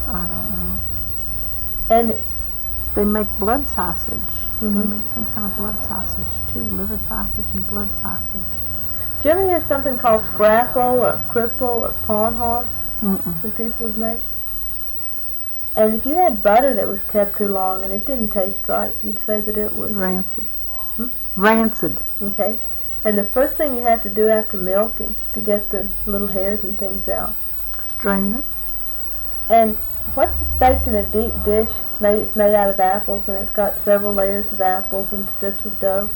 I don't know. And They make blood sausage. They mhm. make some kind of blood sausage too, liver sausage and blood sausage. Do you ever hear something called scrackle or cripple or pawn horse Mm-mm. that people would make? And if you had butter that was kept too long and it didn't taste right, you'd say that it was Rancid. Hmm? Rancid. okay. And the first thing you have to do after milking to get the little hairs and things out. Strain it. And what's baked in a deep dish? Maybe it's made out of apples and it's got several layers of apples and strips of dough.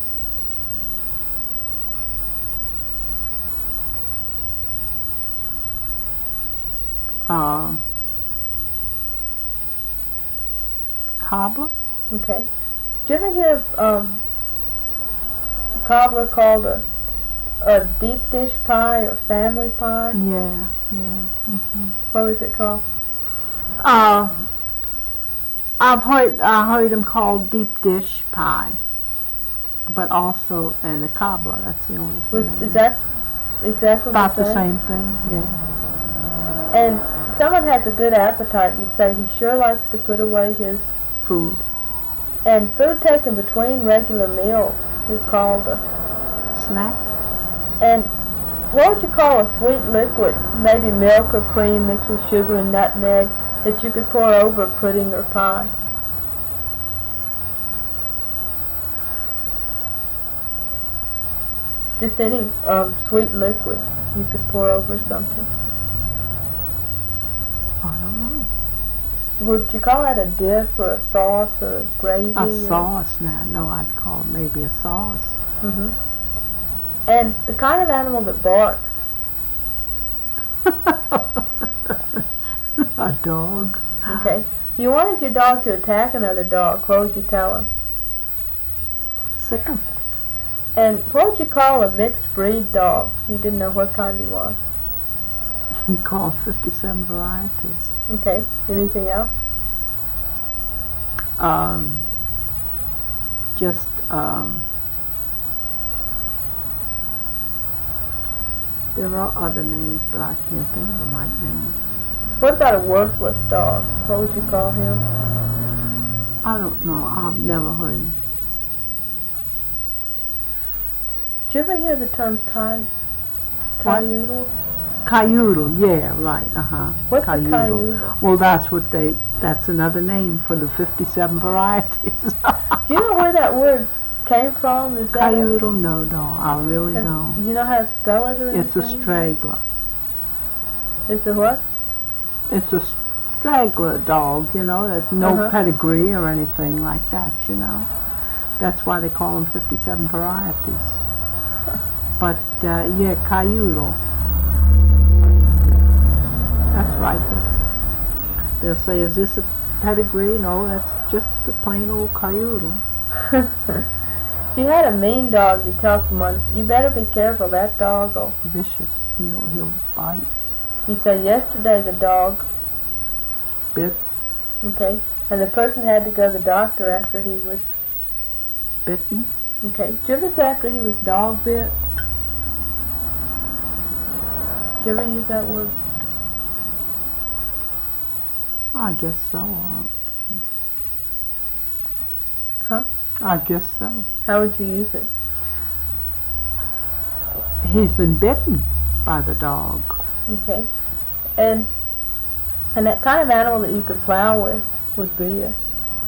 Cobbler. Okay. Do you ever hear of cobbler called a deep dish pie or family pie? Yeah, yeah. Mm-hmm. What was it called? I heard them called deep dish pie, but also and a cobbler. That's the only thing. Is that exactly about the the same thing? Yeah. And if someone has a good appetite, you'd say he sure likes to put away his Food. And food taken between regular meals is called a Snack. And what would you call a sweet liquid, maybe milk or cream mixed with sugar and nutmeg, that you could pour over pudding or pie? Just any sweet liquid you could pour over something. I don't know. Would you call that a dip or a sauce or a gravy? A sauce now. No, I'd call it maybe a sauce. Mm-hmm. And the kind of animal that barks. A dog. Okay. If you wanted your dog to attack another dog, what would you tell him? Sick 'em. And what would you call a mixed breed dog? You didn't know what kind he was. We call 57 varieties. Okay. Anything else? Just there are other names, but I can't think of them right now. What about a worthless dog? What would you call him? I don't know. I've never heard. Did you ever hear the term cayudal? Cayudal, yeah, right, What's a cayudal? Well, that's another name for the 57 varieties. Do you know where that word came from? Is that Cayudal? No, I really don't. You know how to spell it or anything? It's a straggler. Is it what? It's a straggler dog, that's no pedigree or anything like that, That's why they call them 57 varieties. But, yeah, cayudal. That's right. They'll say, is this a pedigree? No, that's just a plain old cayudal. If you had a mean dog, you tell someone, you better be careful, that dog will... Vicious. He'll bite. You say, yesterday the dog... Bit. Okay. And the person had to go to the doctor after he was... Bitten. Okay. Did you ever say after he was dog bit? Did you ever use that word? I guess so. Huh? I guess so. How would you use it? He's been bitten by the dog. Okay. And that kind of animal that you could plow with would be a...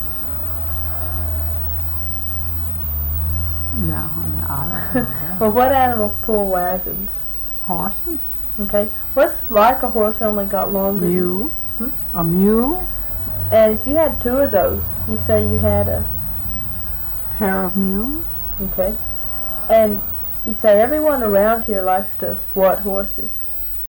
No, I don't know. Well, what animals pull wagons? Horses. Okay. What's like a horse only got longer? Mule. A mule. And if you had two of those, you say you had a... Pair of mules. Okay. And you say everyone around here likes to what horses?